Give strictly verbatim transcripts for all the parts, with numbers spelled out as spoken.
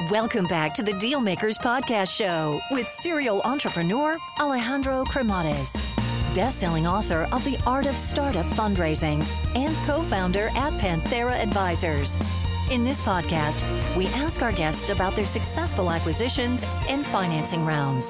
Welcome back to the Dealmakers Podcast Show with serial entrepreneur Alejandro Cremades, best-selling author of The Art of Startup Fundraising and co-founder at Panthera Advisors. In this podcast, we ask our guests about their successful acquisitions and financing rounds.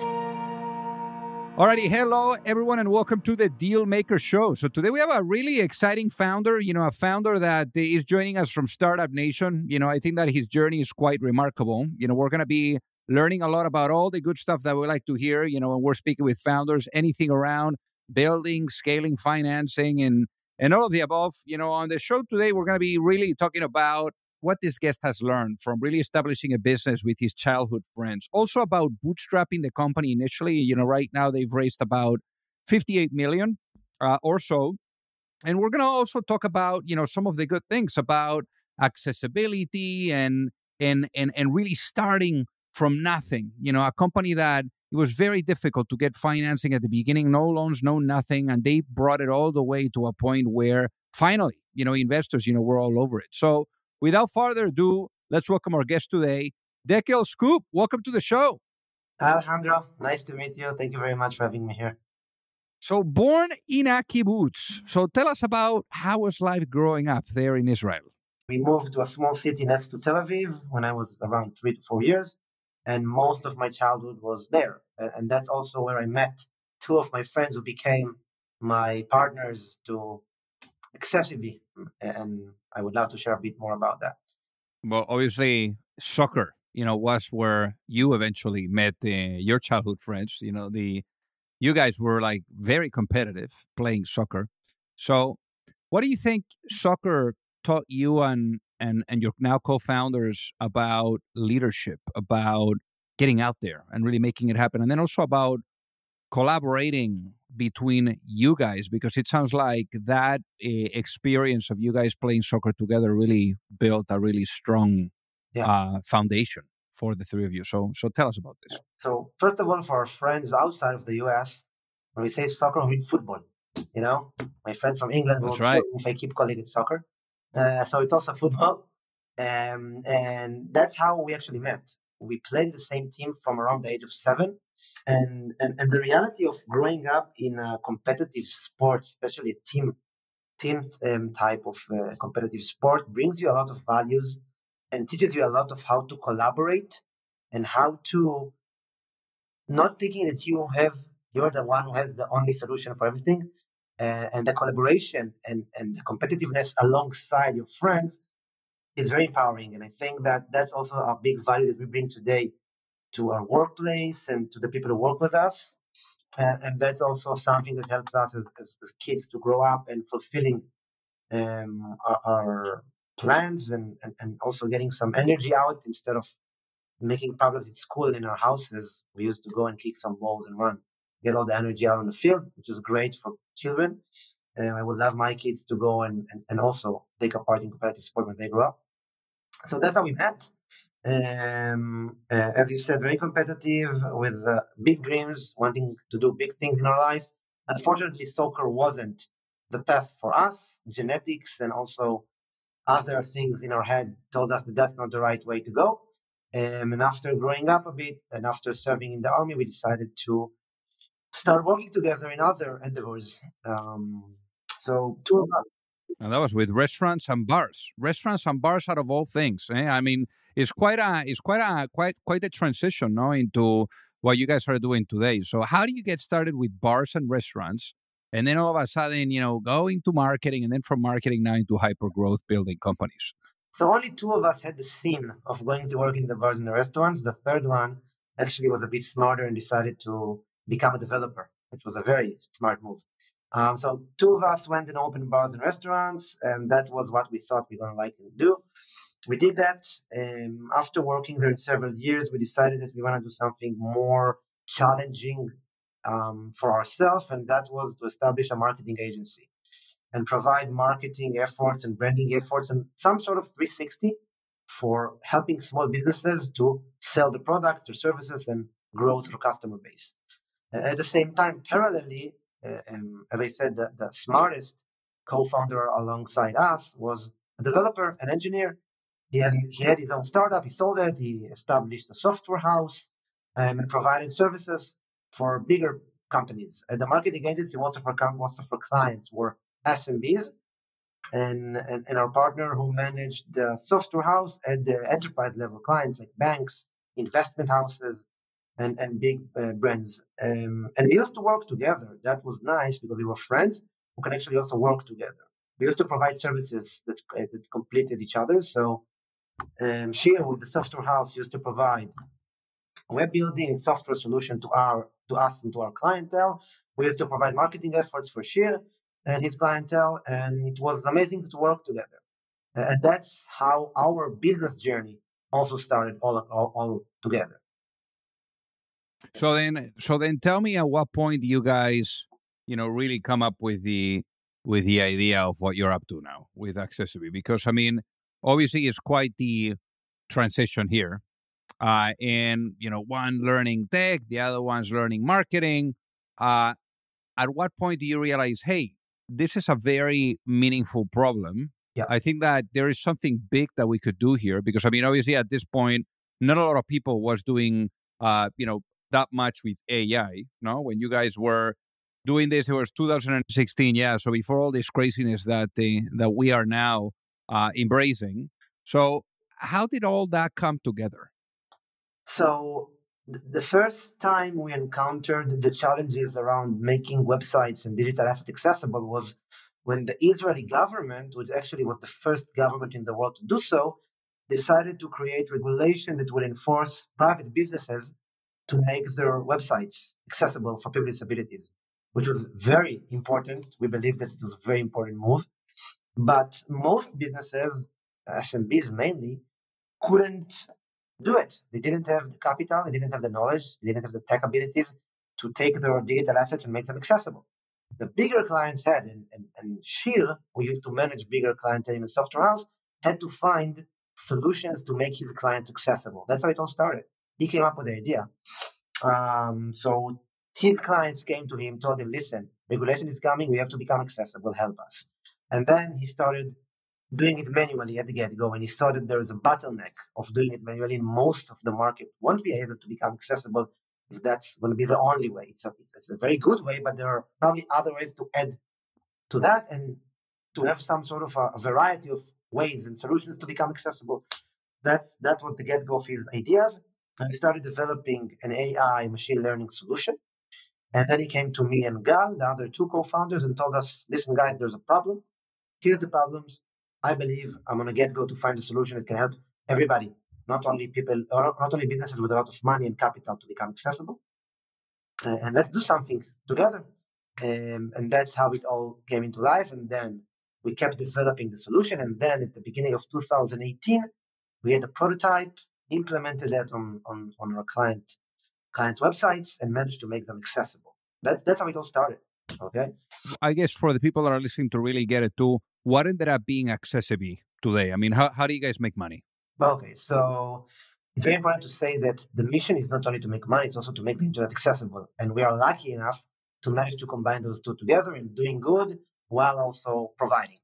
Alrighty, hello everyone and welcome to the Dealmaker Show. So today we have a really exciting founder, you know, a founder that is joining us from Startup Nation. You know, I think that his journey is quite remarkable. You know, we're going to be learning a lot about all the good stuff that we like to hear, you know, when we're speaking with founders, anything around building, scaling, financing, and, and all of the above. You know, on the show today, we're going to be really talking about what this guest has learned from really establishing a business with his childhood friends. Also about bootstrapping the company initially. You know, right now they've raised about fifty-eight million uh, or so. And we're going to also talk about, you know, some of the good things about accessibility and and and and really starting from nothing. You know, a company that it was very difficult to get financing at the beginning, no loans, no nothing, and they brought it all the way to a point where finally, you know, investors, you know, were all over it. So without further ado, let's welcome our guest today, Dekel Scoop. Welcome to the show. Alejandro, nice to meet you. Thank you very much for having me here. So born in a kibbutz. So tell us about how was life growing up there in Israel? We moved to a small city next to Tel Aviv when I was around three to four years. And most of my childhood was there. And that's also where I met two of my friends who became my partners to excessively. And I would love to share a bit more about that. Well, obviously, soccer, you know, was where you eventually met uh, your childhood friends. You know, the you guys were like very competitive playing soccer. So what do you think soccer taught you and, and, and your now co-founders about leadership, about getting out there and really making it happen? And then also about collaborating between you guys, because it sounds like that uh, experience of you guys playing soccer together really built a really strong yeah. uh, foundation for the three of you. So, so tell us about this. So, first of all, for our friends outside of the U S, when we say soccer, we mean football. You know, my friend from England will right. if I keep calling it soccer. Uh, so it's also football, um, and that's how we actually met. We played the same team from around the age of seven. And, and and the reality of growing up in a competitive sport, especially a team team um, type of uh, competitive sport, brings you a lot of values and teaches you a lot of how to collaborate and how to not thinking that you have you're the one who has the only solution for everything, uh, and the collaboration and and the competitiveness alongside your friends is very empowering. And I think that that's also a big value that we bring today to our workplace and to the people who work with us. Uh, and that's also something that helps us as, as, as kids to grow up and fulfilling um, our, our plans and, and, and also getting some energy out instead of making problems at school and in our houses. We used to go and kick some balls and run, get all the energy out on the field, which is great for children. And I would love my kids to go and, and, and also take a part in competitive sport when they grow up. So that's how we met. Um, uh, as you said, very competitive with uh, big dreams, wanting to do big things in our life. Unfortunately, soccer wasn't the path for us. Genetics and also other things in our head told us that that's not the right way to go. Um, and after growing up a bit and after serving in the army, we decided to start working together in other endeavors. Um, so two of us. And that was with restaurants and bars. Restaurants and bars, out of all things. Eh? I mean, it's quite a, it's quite a, quite, quite a transition, no, into what you guys are doing today. So, how do you get started with bars and restaurants, and then all of a sudden, you know, go into marketing, and then from marketing now into hyper growth building companies? So, only two of us had the scene of going to work in the bars and the restaurants. The third one actually was a bit smarter and decided to become a developer, which was a very smart move. Um, so two of us went and opened bars and restaurants, and that was what we thought we were going to like and do. We did that. Um, after working there in several years, we decided that we want to do something more challenging um, for ourselves, and that was to establish a marketing agency and provide marketing efforts and branding efforts and some sort of three sixty for helping small businesses to sell the products or services and grow their customer base. Uh, at the same time, parallelly, Uh, and as I said, the, the smartest co-founder alongside us was a developer, an engineer. He had, he had his own startup, he sold it, he established a software house um, and provided services for bigger companies. And the marketing agency, most of our, most of our clients were S M Bs, and, and, and our partner who managed the software house at the enterprise level clients like banks, investment houses, and, and big uh, brands. Um, and we used to work together. That was nice because we were friends who can actually also work together. We used to provide services that, uh, that completed each other. So um, Shir with the software house used to provide web building and software solution to our to us and to our clientele. We used to provide marketing efforts for Shir and his clientele, and it was amazing to work together. And that's how our business journey also started all all, all together. So then, so then, tell me at what point you guys, you know, really come up with the with the idea of what you're up to now with Accessibility, because I mean, obviously, it's quite the transition here, uh, and you know, one learning tech, the other one's learning marketing. Uh, at what point do you realize, hey, this is a very meaningful problem? Yeah. I think that there is something big that we could do here, because I mean, obviously, at this point, not a lot of people was doing, uh, you know. that much with A I, no? When you guys were doing this, it was two thousand sixteen, yeah. So before all this craziness that the, that we are now uh, embracing. So how did all that come together? So th- the first time we encountered the challenges around making websites and digital assets accessible was when the Israeli government, which actually was the first government in the world to do so, decided to create regulation that would enforce private businesses to make their websites accessible for people with disabilities, which was very important. We believe that it was a very important move. But most businesses, S M Bs mainly, couldn't do it. They didn't have the capital, they didn't have the knowledge, they didn't have the tech abilities to take their digital assets and make them accessible. The bigger clients had, and, and, and Shir, who used to manage bigger clientele in the software house, had to find solutions to make his client accessible. That's how it all started. He came up with the idea. Um, so his clients came to him, told him, listen, regulation is coming, we have to become accessible, help us. And then he started doing it manually at the get-go, and he saw that there is a bottleneck of doing it manually. Most of the market won't be able to become accessible if that's going to be the only way. It's a, it's a very good way, but there are probably other ways to add to that and to have some sort of a, a variety of ways and solutions to become accessible. That's that was the get-go of his ideas. And he started developing an A I machine learning solution. And then he came to me and Gal, the other two co-founders, and told us, listen, guys, there's a problem. Here's the problems. I believe I'm going to get go to find a solution that can help everybody, not only people, or not only businesses with a lot of money and capital to become accessible. Uh, and let's do something together. Um, and that's how it all came into life. And then we kept developing the solution. And then at the beginning of two thousand eighteen, we had a prototype, implemented that on, on, on our client clients' websites, and managed to make them accessible. That, that's how it all started. Okay. I guess for the people that are listening to really get it too, what ended up being Accessibility today? I mean, how, how do you guys make money? Okay, so it's very important to say that the mission is not only to make money, it's also to make the internet accessible. And we are lucky enough to manage to combine those two together and doing good while also providing.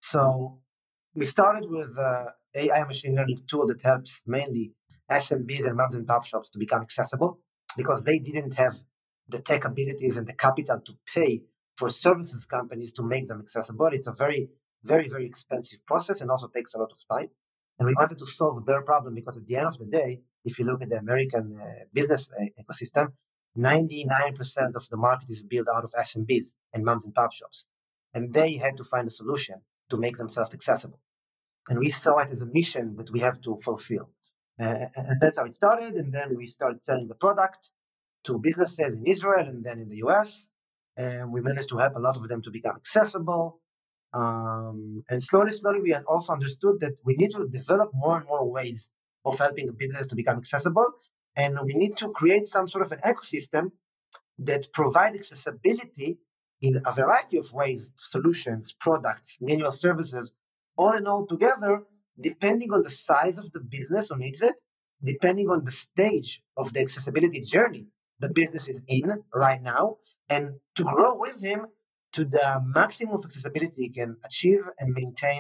So we started with an A I machine learning tool that helps mainly S M Bs and moms and pop shops to become accessible because they didn't have the tech abilities and the capital to pay for services companies to make them accessible. It's a very, very, very expensive process and also takes a lot of time. And we wanted to solve their problem because at the end of the day, if you look at the American uh, business uh, ecosystem, ninety-nine percent of the market is built out of S M Bs and moms and pop shops. And they had to find a solution to make themselves accessible. And we saw it as a mission that we have to fulfill. Uh, and that's how it started. And then we started selling the product to businesses in Israel and then in the U S. And we managed to help a lot of them to become accessible. Um, and slowly, slowly, we had also understood that we need to develop more and more ways of helping the business to become accessible. And we need to create some sort of an ecosystem that provide accessibility in a variety of ways, solutions, products, manual services, all in all together, depending on the size of the business who needs it, depending on the stage of the accessibility journey the business is in right now, and to grow with him to the maximum of accessibility he can achieve and maintain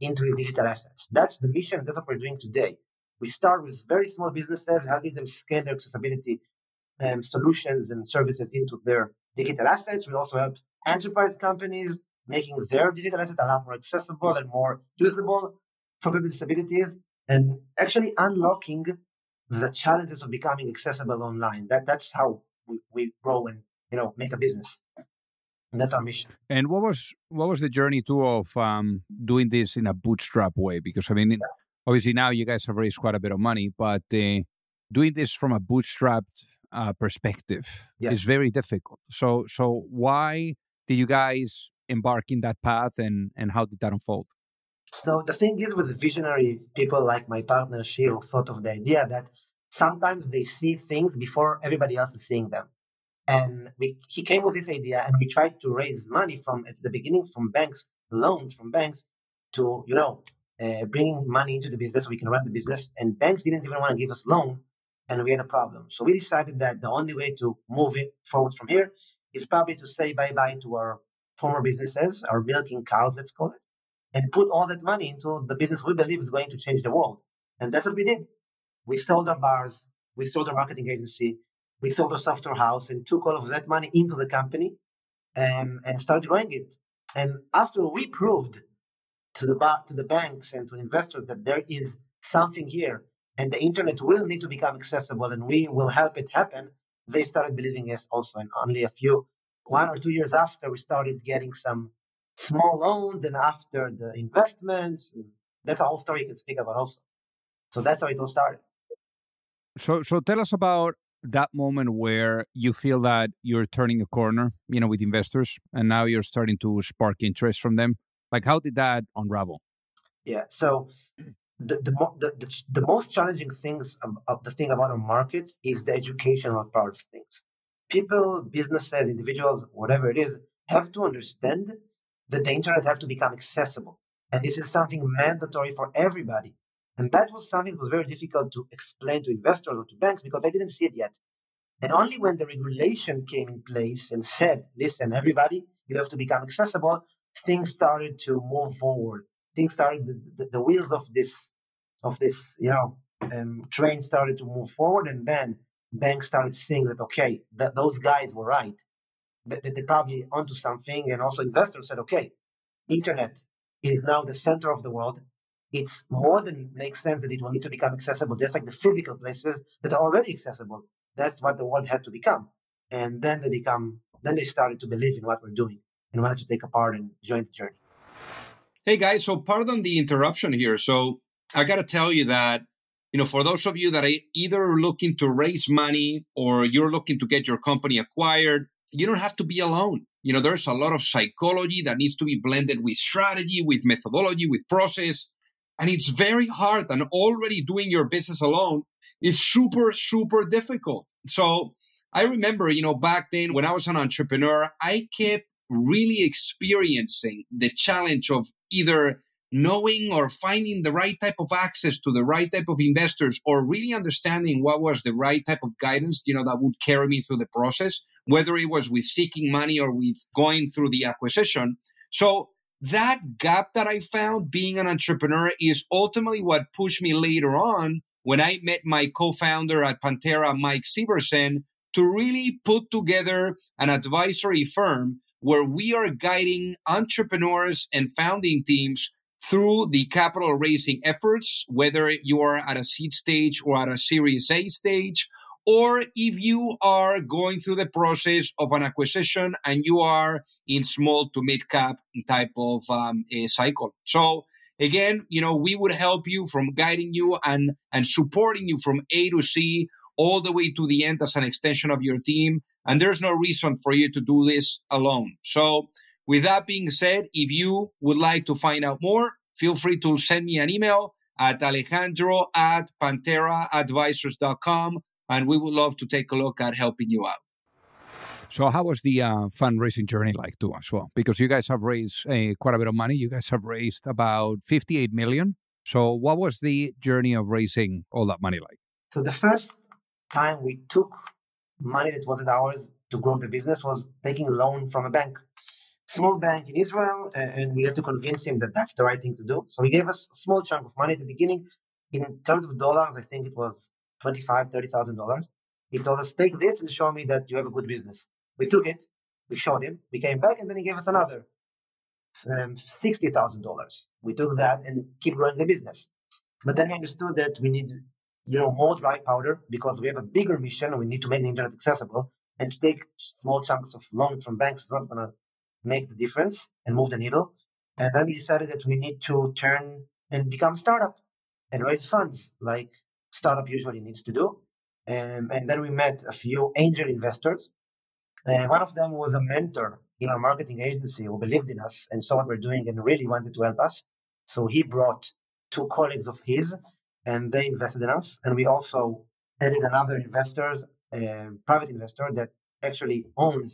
into his digital assets. That's the mission. That's what we're doing today. We start with very small businesses, helping them scale their accessibility um, solutions and services into their digital assets. We also help enterprise companies making their digital assets a lot more accessible and more usable for people with disabilities, and actually unlocking the challenges of becoming accessible online. That that's how we, we grow and you know make a business. And that's our mission. And what was what was the journey too of um, doing this in a bootstrap way? Because I mean, yeah. obviously now you guys have raised quite a bit of money, but uh, doing this from a bootstrapped uh, perspective yeah. is very difficult. So so why did you guys embark in that path, and and how did that unfold? So the thing is, with visionary people like my partner Shir, who thought of the idea that sometimes they see things before everybody else is seeing them. And we, he came with this idea, and we tried to raise money from at the beginning from banks, loans from banks, to you know uh, bringing money into the business so we can run the business. And banks didn't even want to give us loan, and we had a problem. So we decided that the only way to move it forward from here is probably to say bye bye to our former businesses, our milking cows, let's call it, and put all that money into the business we believe is going to change the world. And that's what we did. We sold our bars, we sold our marketing agency, we sold our software house, and took all of that money into the company um, and started growing it. And after we proved to the ba- to the banks and to investors that there is something here and the internet will need to become accessible and we will help it happen, they started believing us also. And only a few, one or two years after, we started getting some small loans, and after the investments, that's a whole story you can speak about also. So that's how it all started. So, so tell us about that moment where you feel that you're turning a corner, you know, with investors, and now you're starting to spark interest from them. Like, how did that unravel? Yeah. So the the the, the, the most challenging things of, of the thing about our market is the educational part of things. People, businesses, individuals, whatever it is, have to understand that the internet have to become accessible. And this is something mandatory for everybody. And that was something that was very difficult to explain to investors or to banks because they didn't see it yet. And only when the regulation came in place and said, listen, everybody, you have to become accessible, things started to move forward. Things started, the, the, the wheels of this, of this, you know, um, train started to move forward. And then banks started seeing that, okay, th- those guys were right. That they're probably onto something. And also investors said, okay, internet is now the center of the world. It's more than makes sense that it will need to become accessible, just like the physical places that are already accessible. That's what the world has to become. And then they become, then they started to believe in what we're doing and wanted to take a part and join the journey. Hey guys, so pardon the interruption here. So I got to tell you that, you know, for those of you that are either looking to raise money or you're looking to get your company acquired, you don't have to be alone. You know, there's a lot of psychology that needs to be blended with strategy, with methodology, with process. And it's very hard. And already doing your business alone is super, super difficult. So I remember, you know, back then when I was an entrepreneur, I kept really experiencing the challenge of either knowing or finding the right type of access to the right type of investors, or really understanding what was the right type of guidance, you know, that would carry me through the process, whether it was with seeking money or with going through the acquisition. So that gap that I found being an entrepreneur is ultimately what pushed me later on when I met my co-founder at Pantera, Mike Severson, to really put together an advisory firm where we are guiding entrepreneurs and founding teams through the capital raising efforts, whether you are at a seed stage or at a Series A stage, or if you are going through the process of an acquisition and you are in small to mid cap type of um, a cycle. So again, you know, we would help you from guiding you and, and supporting you from A to C all the way to the end as an extension of your team. And there's no reason for you to do this alone. So with that being said, if you would like to find out more, feel free to send me an email at Alejandro at Pantera Advisors dot com. And we would love to take a look at helping you out. So how was the uh, fundraising journey like too as well? Because you guys have raised uh, quite a bit of money. You guys have raised about fifty-eight million. So what was the journey of raising all that money like? So the first time we took money that wasn't ours to grow the business was taking a loan from a bank. small bank in Israel, and we had to convince him that that's the right thing to do. So he gave us a small chunk of money at the beginning. In terms of dollars, I think it was twenty-five thousand, thirty thousand dollars. He told us, take this and show me that you have a good business. We took it, we showed him, we came back, and then he gave us another um, sixty thousand dollars. We took that and keep growing the business. But then we understood that we need, you know, more dry powder because we have a bigger mission. We need to make the internet accessible, and to take small chunks of loan from banks is not going to make the difference and move the needle. And then we decided that we need to turn and become a startup and raise funds like startup usually needs to do. Um, and then we met a few angel investors. Uh, one of them was a mentor in our marketing agency who believed in us and saw what we're doing and really wanted to help us. So he brought two colleagues of his, and they invested in us. And we also added another investor, a private investor that actually owns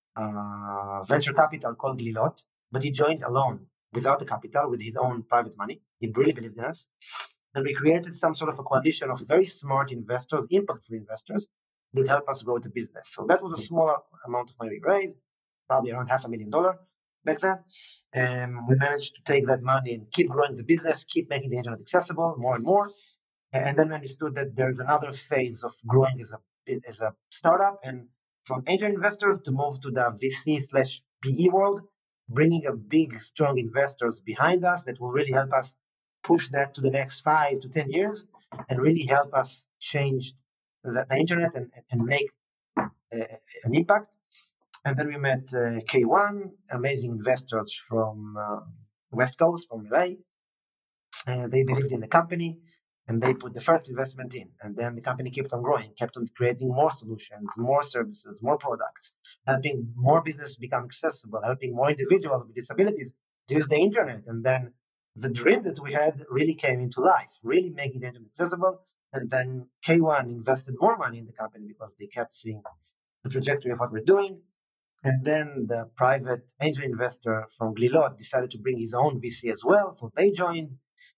uh, venture capital called Glilot, but he joined alone without the capital with his own private money. He really believed in us. And we created some sort of a coalition of very smart investors, impact-free investors, that help us grow the business. So that was a smaller amount of money we raised, probably around half a million dollars back then. And we managed to take that money and keep growing the business, keep making the internet accessible more and more. And then we understood that there's another phase of growing as a as a startup, and from angel investors to move to the V C slash P E world, bringing a big, strong investors behind us that will really help us push that to the next five to ten years and really help us change the, the internet and, and make uh, an impact. And then we met uh, K one, amazing investors from uh, West Coast, from L A. Uh, they believed in the company and they put the first investment in. And then the company kept on growing, kept on creating more solutions, more services, more products, helping more business become accessible, helping more individuals with disabilities to use the internet. And then the dream that we had really came into life, really making the internet accessible. And then K one invested more money in the company because they kept seeing the trajectory of what we're doing. And then the private angel investor from Glilot decided to bring his own V C as well. So they joined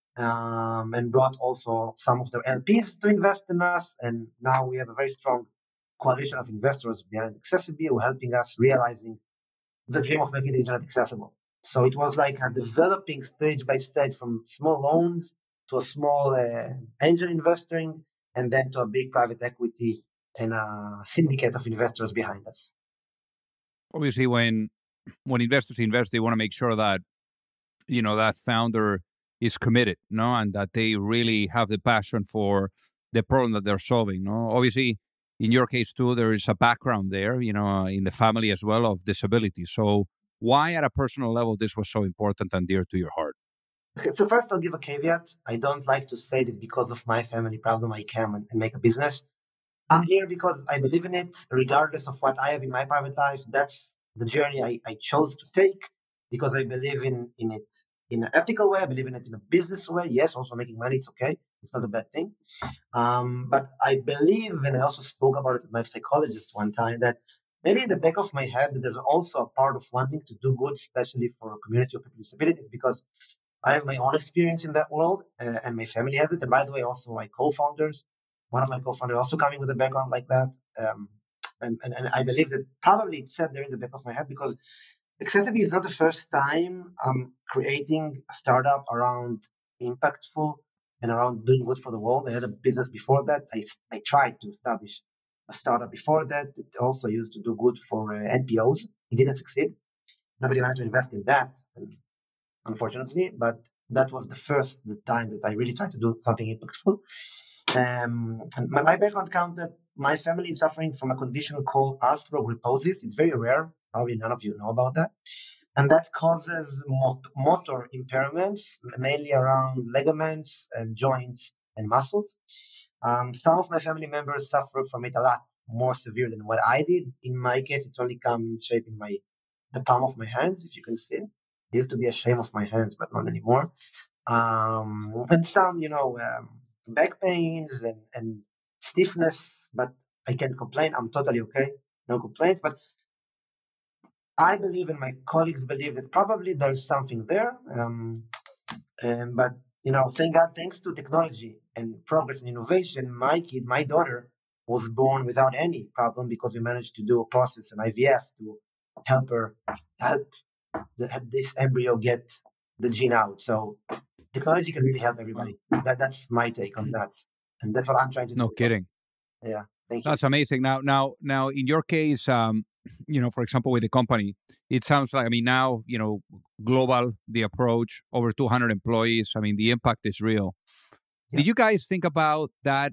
um, and brought also some of their L Ps to invest in us. And now we have a very strong coalition of investors behind Accessibility who are helping us realizing the dream of making the internet accessible. So it was like a developing stage by stage from small loans to a small uh, angel investing, and then to a big private equity and a syndicate of investors behind us. Obviously, when when investors invest, they want to make sure that, you know, that founder is committed, no, and that they really have the passion for the problem that they're solving. No, obviously, in your case too, there is a background there, you know, in the family as well of disability. So, why, at a personal level, this was so important and dear to your heart? Okay, so first, I'll give a caveat. I don't like to say that because of my family problem, I can and, and make a business. I'm here because I believe in it, regardless of what I have in my private life. That's the journey I, I chose to take because I believe in, in it in an ethical way. I believe in it in a business way. Yes, also making money, it's okay. It's not a bad thing. Um, but I believe, and I also spoke about it with my psychologist one time, that maybe in the back of my head, there's also a part of wanting to do good, especially for a community of people with disabilities, because I have my own experience in that world, uh, and my family has it. And by the way, also my co-founders, one of my co-founders also coming with a background like that. Um, and, and, and I believe that probably it's set there in the back of my head because Accessibility is not the first time I'm creating a startup around impactful and around doing good for the world. I had a business before that. I, I tried to establish a startup before that. It also used to do good for uh, N P Os. It didn't succeed. Nobody wanted to invest in that, unfortunately, but that was the first the time that I really tried to do something impactful. Um, and my, my background counted. My family is suffering from a condition called arthrogryposis. It's very rare. Probably none of you know about that. And that causes mot- motor impairments, mainly around ligaments and joints and muscles. Um, some of my family members suffer from it a lot more severe than what I did. In my case, it only comes in shape in my the palm of my hands, if you can see it. It used to be a shame of my hands, but not anymore. Um, and some, you know, um, back pains and, and stiffness, but I can't complain. I'm totally okay. No complaints. But I believe, and my colleagues believe, that probably there's something there. Um, um, but, you know, thank God, thanks to technology and progress and innovation, my kid, my daughter, was born without any problem because we managed to do a process, an I V F, to help her help the, this embryo get the gene out. So technology can really help everybody. That that's my take on that, and that's what I'm trying to do. No kidding. Yeah, thank you. That's amazing. Now, now, now, in your case, um, you know, for example, with the company, it sounds like, I mean, now, you know, global, the approach, over two hundred employees. I mean, the impact is real. Yeah. Did you guys think about that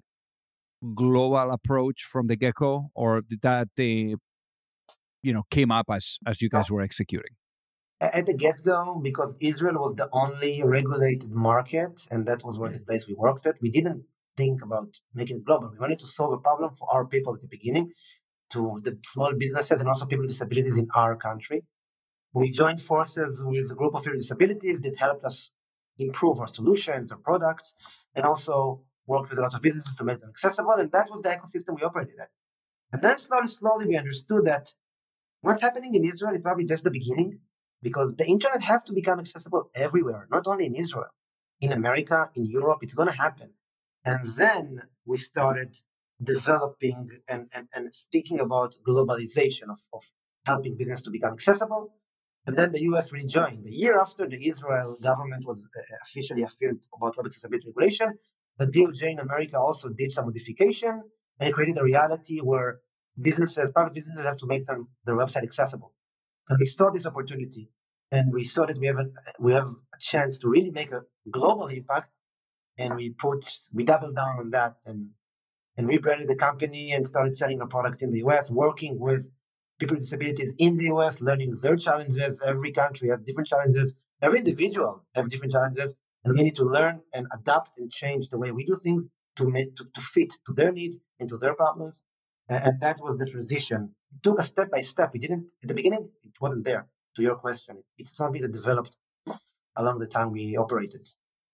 global approach from the get-go, or did that, uh, you know, came up as as you guys were executing? At the get-go, because Israel was the only regulated market, and that was where the place we worked at, we didn't think about making it global. We wanted to solve a problem for our people at the beginning, to the small businesses and also people with disabilities in our country. We joined forces with a group of people with disabilities that helped us improve our solutions, our products, and also work with a lot of businesses to make them accessible. And that was the ecosystem we operated at. And then slowly, slowly, we understood that what's happening in Israel is probably just the beginning, because the internet has to become accessible everywhere, not only in Israel, in America, in Europe. It's going to happen. And then we started developing and, and, and thinking about globalization of, of helping business to become accessible. And then the U S really joined. The year after the Israel government was officially affirmed about web accessibility regulation, the D O J in America also did some modification and created a reality where businesses, private businesses have to make them their website accessible. And we saw this opportunity, and we saw that we have a, we have a chance to really make a global impact, and we put we doubled down on that and and rebranded the company and started selling our product in the U S, working with people with disabilities in the U S, learning their challenges. Every country has different challenges. Every individual has different challenges, and we need to learn and adapt and change the way we do things to make to, to fit to their needs and to their problems. And that was the transition. It took us step by step. We didn't, at the beginning, it wasn't there, to your question. It's something that developed along the time we operated.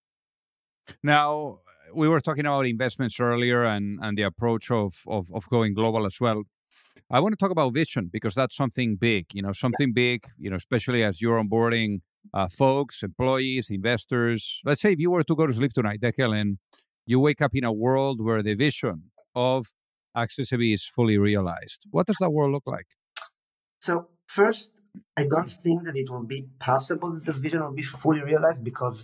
Now, we were talking about investments earlier and, and the approach of, of, of going global as well. I want to talk about vision, because that's something big, you know, something yeah. big, you know, especially as you're onboarding uh, folks, employees, investors. Let's say if you were to go to sleep tonight, Dekel, and you wake up in a world where the vision of accessibility is fully realized. What does that world look like? So first, I don't think that it will be possible that the vision will be fully realized, because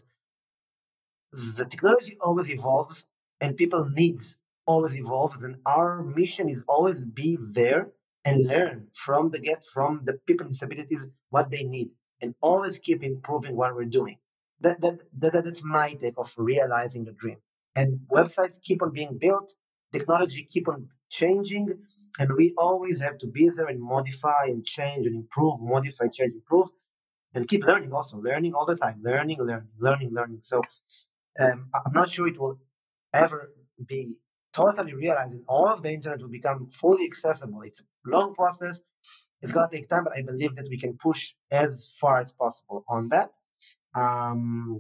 the technology always evolves and people needs always evolves, and our mission is always be there and learn from the get from the people with disabilities what they need, and always keep improving what we're doing. That, that, that that's my take of realizing the dream. And websites keep on being built, technology keep on changing, and we always have to be there and modify and change and improve, modify, change, improve, and keep learning also, learning all the time, learning, learning, learning, learning. So um, I'm not sure it will ever be totally realized and all of the internet will become fully accessible. It's a long process. It's going to take time, but I believe that we can push as far as possible on that. Um,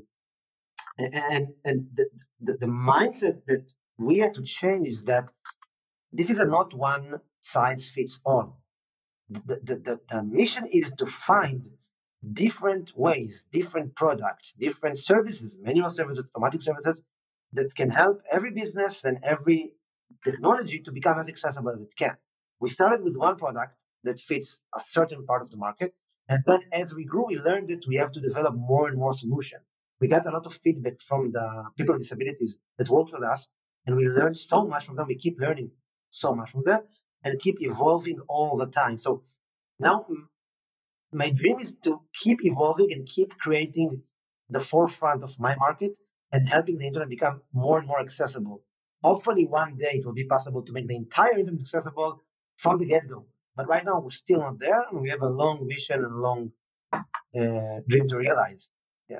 and and the, the, the mindset that we had to change is that this is a not one size fits all. The, the, the, the mission is to find different ways, different products, different services, manual services, automatic services that can help every business and every technology to become as accessible as it can. We started with one product that fits a certain part of the market. And then as we grew, we learned that we have to develop more and more solutions. We got a lot of feedback from the people with disabilities that worked with us, and we learned so much from them. We keep learning so much from them and keep evolving all the time. So now my dream is to keep evolving and keep creating the forefront of my market and helping the internet become more and more accessible. Hopefully one day it will be possible to make the entire internet accessible from the get-go. But right now we're still not there, and we have a long vision and a long uh, dream to realize. Yeah.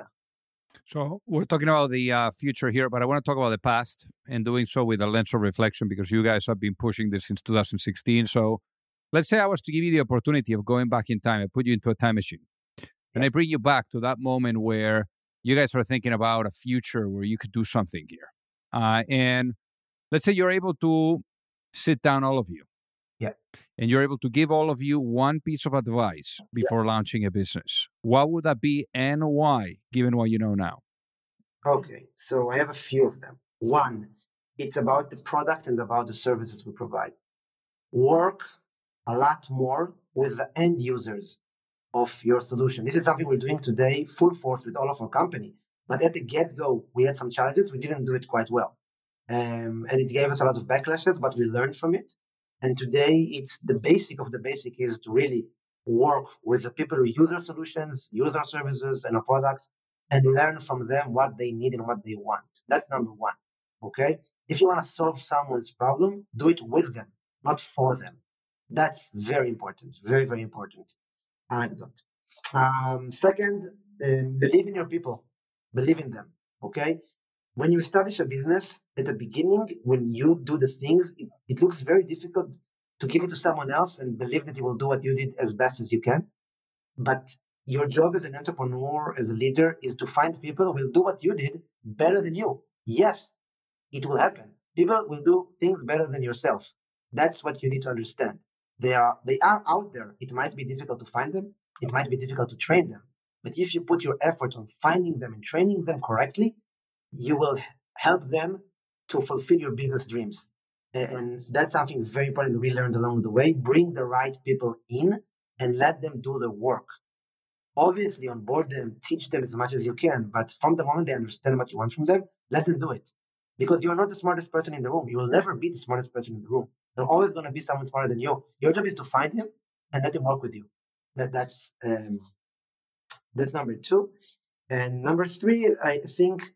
So we're talking about the uh, future here, but I want to talk about the past, and doing so with a lens of reflection, because you guys have been pushing this since two thousand sixteen. So let's say I was to give you the opportunity of going back in time. I put you into a time machine, yeah. and I bring you back to that moment where you guys are thinking about a future where you could do something here. Uh, and let's say you're able to sit down, all of you. Yeah. And you're able to give all of you one piece of advice before yeah. launching a business. What would that be and why, given what you know now? Okay, so I have a few of them. One, it's about the product and about the services we provide. Work a lot more with the end users. of your solution. This is something we're doing today, full force with all of our company. But at the get-go, we had some challenges. We didn't do it quite well. Um, and it gave us a lot of backlashes, but we learned from it. And today, it's the basic of the basic is to really work with the people who use our solutions, use our services and our products, and learn from them what they need and what they want. That's number one, okay? If you want to solve someone's problem, do it with them, not for them. That's very important, very, very important anecdote. Um, second, um, believe in your people. Believe in them, okay? When you establish a business, at the beginning, when you do the things, it, it looks very difficult to give it to someone else and believe that he will do what you did as best as you can. But your job as an entrepreneur, as a leader, is to find people who will do what you did better than you. Yes, it will happen. People will do things better than yourself. That's what you need to understand. They are, they are out there. It might be difficult to find them. It might be difficult to train them. But if you put your effort on finding them and training them correctly, you will help them to fulfill your business dreams. And that's something very important that we learned along the way. Bring the right people in and let them do the work. Obviously, onboard them, teach them as much as you can. But from the moment they understand what you want from them, let them do it. Because you're not the smartest person in the room. You will never be the smartest person in the room. There's always going to be someone smarter than you. Your job is to find him and let him work with you. That, that's um, that's number two. And number three, I think,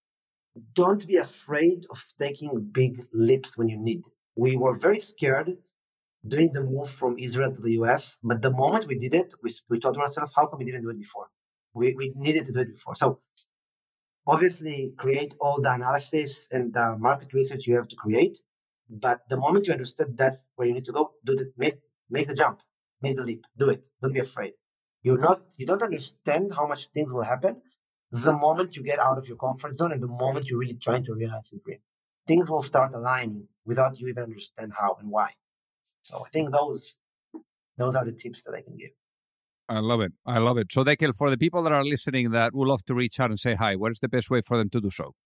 don't be afraid of taking big leaps when you need. We were very scared doing the move from Israel to the U S, but the moment we did it, we, we thought to ourselves, how come we didn't do it before? We, we needed to do it before. So obviously, create all the analysis and the market research you have to create. But the moment you understand that's where you need to go, do the, make make the jump, make the leap, do it. Don't be afraid. You're not you don't understand how much things will happen the moment you get out of your comfort zone and the moment you're really trying to realize your dream. Things will start aligning without you even understand how and why. So I think those those are the tips that I can give. I love it. I love it. So, Dekel, for the people that are listening that would love to reach out and say hi, what is the best way for them to do so?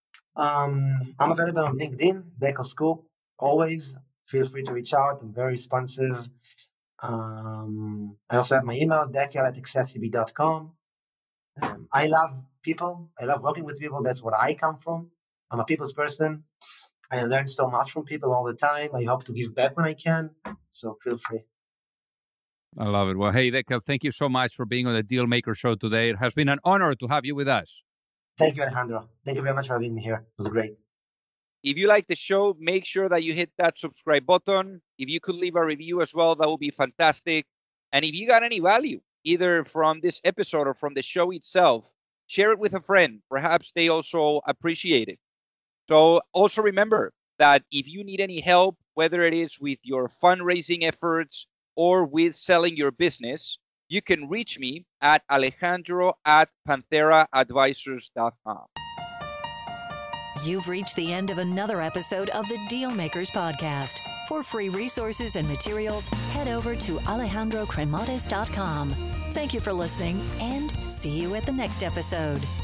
Um, I'm available on LinkedIn, Dekel Scoop. Always feel free to reach out. I'm very responsive. Um, I also have my email, dekel at accessiby dot com. Um, I love people. I love working with people. That's what I come from. I'm a people's person. I learn so much from people all the time. I hope to give back when I can. So feel free. I love it. Well, hey, Dekel, thank you so much for being on the Dealmaker Show today. It has been an honor to have you with us. Thank you, Alejandro. Thank you very much for having me here. It was great. If you like the show, make sure that you hit that subscribe button. If you could leave a review as well, that would be fantastic. And if you got any value, either from this episode or from the show itself, share it with a friend. Perhaps they also appreciate it. So also remember that if you need any help, whether it is with your fundraising efforts or with selling your business, you can reach me at Alejandro at panthera advisors dot com. You've reached the end of another episode of the Dealmakers Podcast. For free resources and materials, head over to alejandro cremades dot com. Thank you for listening, and see you at the next episode.